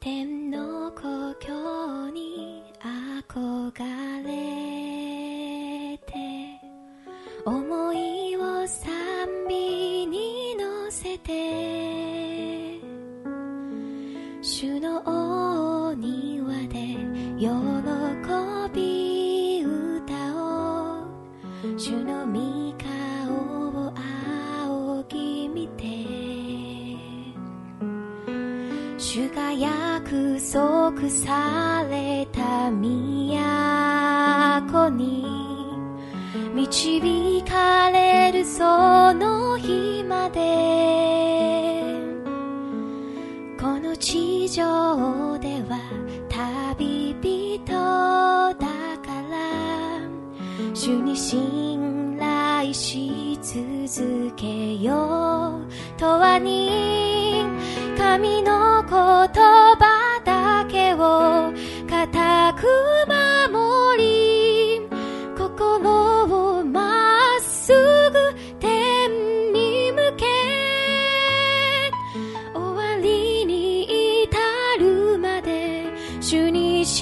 天の故郷に憧れて思いを賛美に乗せて主のお庭で喜び歌おう主の御顔を仰ぎ見て主が約束された都に導かれるその日までこの地上では旅人だから主に信頼し続けよう永遠に神の言葉だけを固く守り心をまっすぐ天に向け終わりに至るまで主に従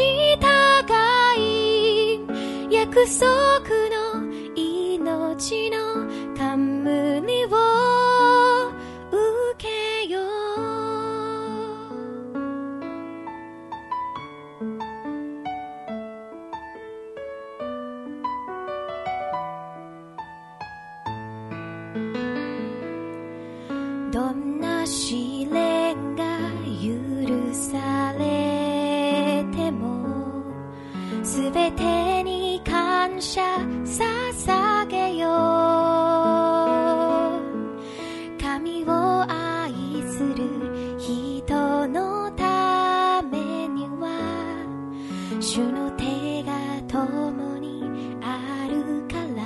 い約束の命の冠を受けようどんな試練が許されてもすべてに感謝捧げよう神を愛する人のためには主の手が共にあるから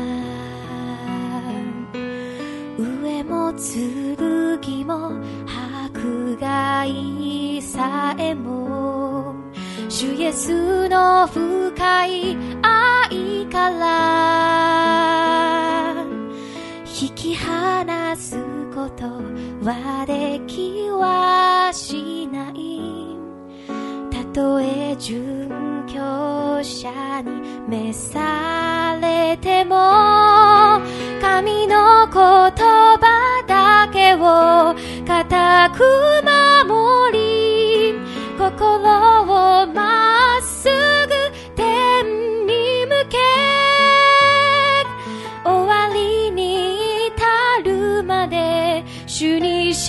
上も剣も迫害さえも主イエスの深い愛から引き離すことはできはしないたとえ殉教者に召されても神の言葉だけを固く守り心をまっすぐ天に向け終わりに至るまで主に従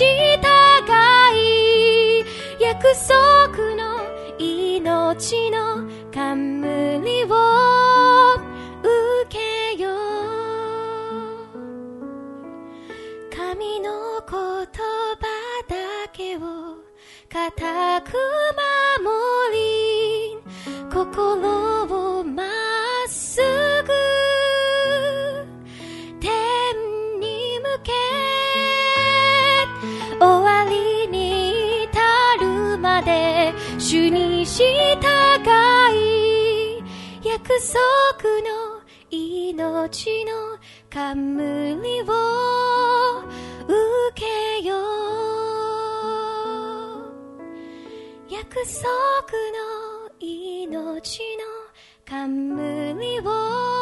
い約束の命の冠を受けよう神の言葉だけを固く守り心をまっすぐ天に向け終わりに至るまで主に従い約束の命の冠を受けよう約束の命の冠を